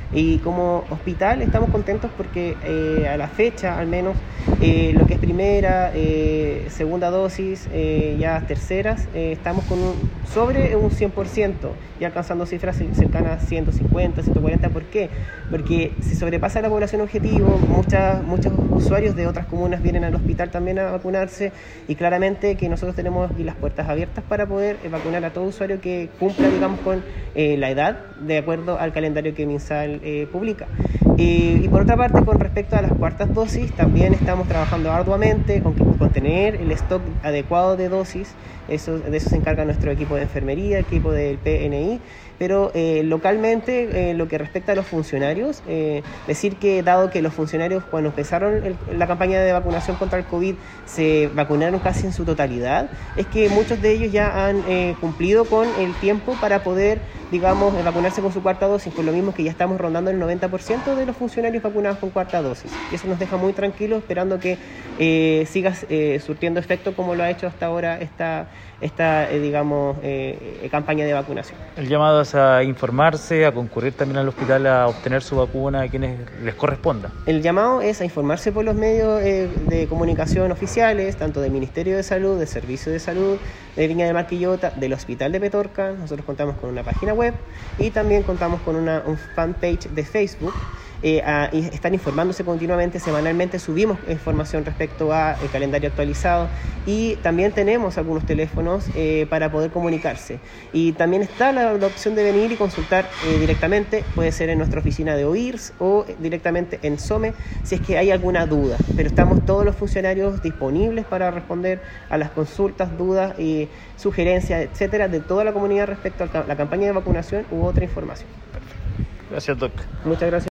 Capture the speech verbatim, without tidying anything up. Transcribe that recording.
Y como hospital estamos contentos porque eh, a la fecha, al menos, eh, lo que es primera, eh, segunda dosis, eh, ya terceras, eh, estamos con un, sobre un cien por ciento y alcanzando cifras cercanas a ciento cincuenta, ciento cuarenta. ¿Por qué? Porque si sobrepasa la población objetivo, muchas, muchos usuarios de otras comunas vienen al hospital también a vacunarse, y claramente que nosotros tenemos aquí las puertas abiertas para poder eh, vacunar a todo usuario que cumpla, digamos, con eh, la edad de acuerdo al calendario que MinSal eh, publica. Eh, y por otra parte, con respecto a las cuartas dosis, también estamos trabajando arduamente con, con tener el stock adecuado de dosis. Eso, de eso se encarga nuestro equipo de enfermería, equipo del P N I, pero eh, localmente, eh, lo que respecta a los funcionarios, eh, decir que dado que los funcionarios cuando empezaron el, la campaña de vacunación contra el COVID se vacunaron casi en su totalidad, es que muchos de ellos ya han eh, cumplido con el tiempo para poder, digamos, vacunarse con su cuarta dosis, por lo mismo que ya estamos rondando el noventa por ciento de los funcionarios vacunados con cuarta dosis. Y eso nos deja muy tranquilos, esperando que eh, siga eh, surtiendo efecto como lo ha hecho hasta ahora esta, esta eh, digamos, eh, campaña de vacunación. El llamado es a informarse, a concurrir también al hospital a obtener su vacuna a quienes les corresponda. El llamado es a informarse por los medios eh, de comunicación oficiales, tanto del Ministerio de Salud, del Servicio de Salud de Viña del Mar Quillota, del Hospital de Petorca. Nosotros contamos con una página web y también contamos con una un fanpage de Facebook. Eh, a, y están informándose continuamente, semanalmente subimos información respecto al calendario actualizado, y también tenemos algunos teléfonos eh, para poder comunicarse, y también está la, la opción de venir y consultar eh, directamente, puede ser en nuestra oficina de O I R S o directamente en SOME si es que hay alguna duda, pero estamos todos los funcionarios disponibles para responder a las consultas, dudas y sugerencias, etcétera, de toda la comunidad respecto a la campaña de vacunación u otra información. Gracias, Doc. Muchas gracias.